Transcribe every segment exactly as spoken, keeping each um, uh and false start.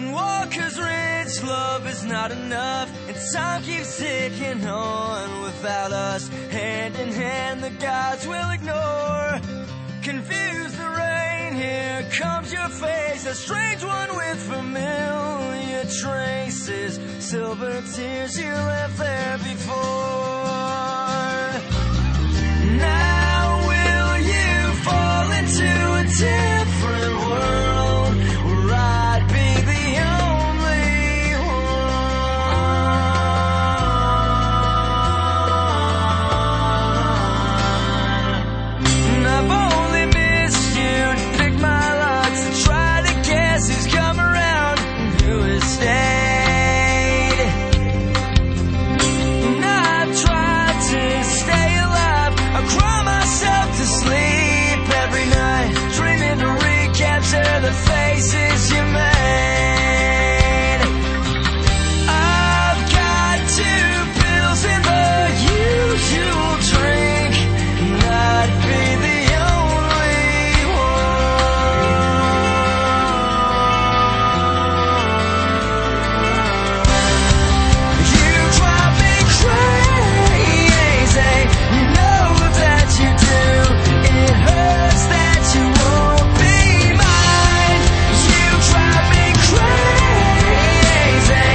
Walker's Ridge, love is not enough, and time keeps ticking on without us. Hand in hand, the gods will ignore. Confuse the rain, here comes your face, a strange one with familiar traces, silver tears you left there before. Now will you fall into a different world where I'd be the only one? And I've only missed you to pick my locks and try to guess who's come around and who has stayed. And I've tried to stay alive, I cry myself to sleep every night, dreaming to recapture the faces you made. I've got two pills in the usual drink, and I'd be the only one. You drive me crazy, you know that you do. It hurts that you won't be mine. You drive me crazy.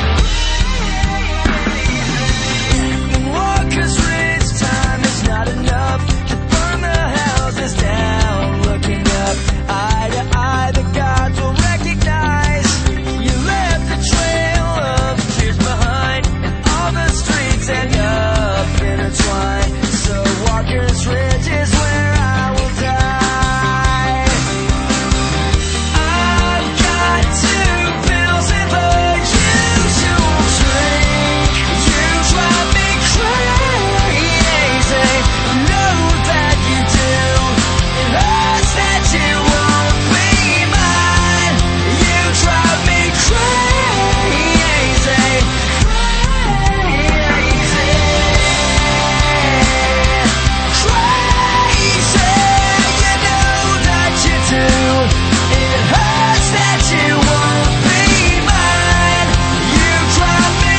In Walker's Ridge, time is not enough to burn the houses down. Looking up, eye to eye, the gods will recognize you left a trail of tears behind, and all the streets end up intertwined. So Walker's Ridge is where I will die. I've got two pills in the usual drink. You drive me crazy, know that you do. It hurts that you won't be mine. You drive me crazy, crazy, crazy. You know that you do. It hurts that you won't be mine. You drive me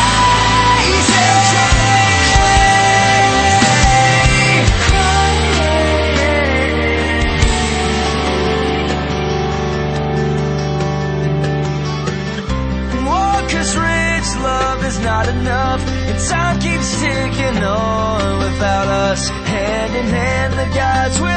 crazy. Walker's Ridge, love is not enough, and time keeps ticking on without us. Hand in hand, the gods will